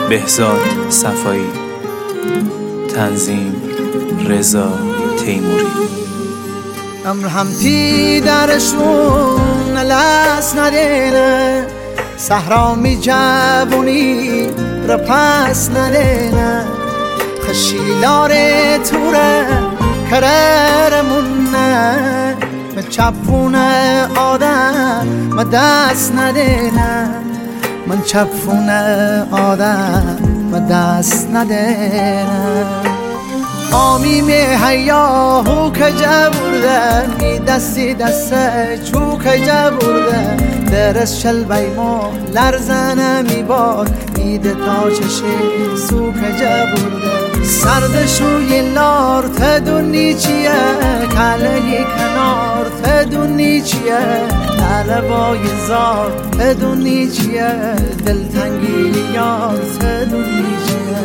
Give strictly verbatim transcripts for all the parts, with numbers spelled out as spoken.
بهزاد صفایی، تنظیم رضا تیموری. امر هم پی درشون لس ندینه، صحرا می جوونی را پس ندینه، خشیلار توره کررمونه، به چپون آدم ما دست ندینه، من چپون آدم ما دست ندینه. آمی می هیاهو که جبوردن می دستی دسته چو که جبوردن، درست شل بیمو لرزنه می بار میده تا چشی سو که جبوردن. سردشوی لار تدونی چیه، کلهی کنار تدونی چیه، لبای زار تدونی چیه، دلتنگی یار تدونی چیه.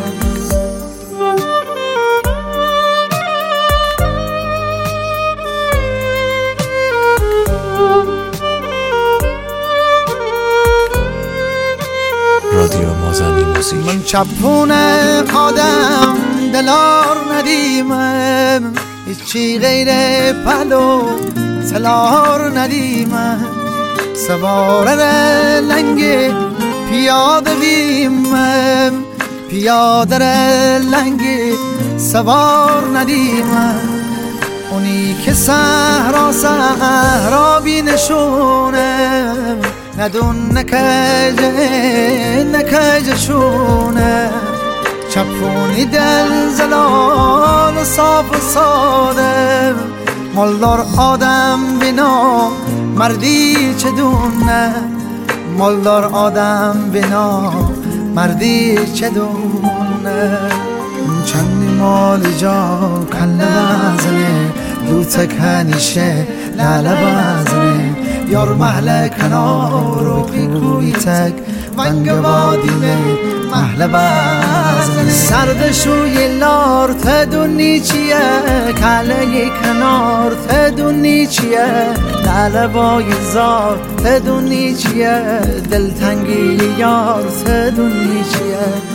رادیو مازنی موزیک. من چپون آدم دلار ندیمم، هیچی غیر پلو تلار ندیمم، سوار لنگ پیاده بیمم، پیاده لنگ سوار ندیمم. اونی که صحرا صحرا بی نشونم، ندون نکجه نکجه شونه، چپونی دل زلال و صاف و ساده، مالدار آدم بنا مردی چه دونه، مالدار آدم بنا مردی چه دونه. چندی مال جا کله بزنه، دوتک هنیشه لاله بزنه، یار محل کنار و بیکوی تک ونگ وادیمه محل بزنه. سردشوی لار تدونی چیه، کله کنار تدونی چیه، لبای زار تدونی چیه، دلتنگی یار تدونی چیه.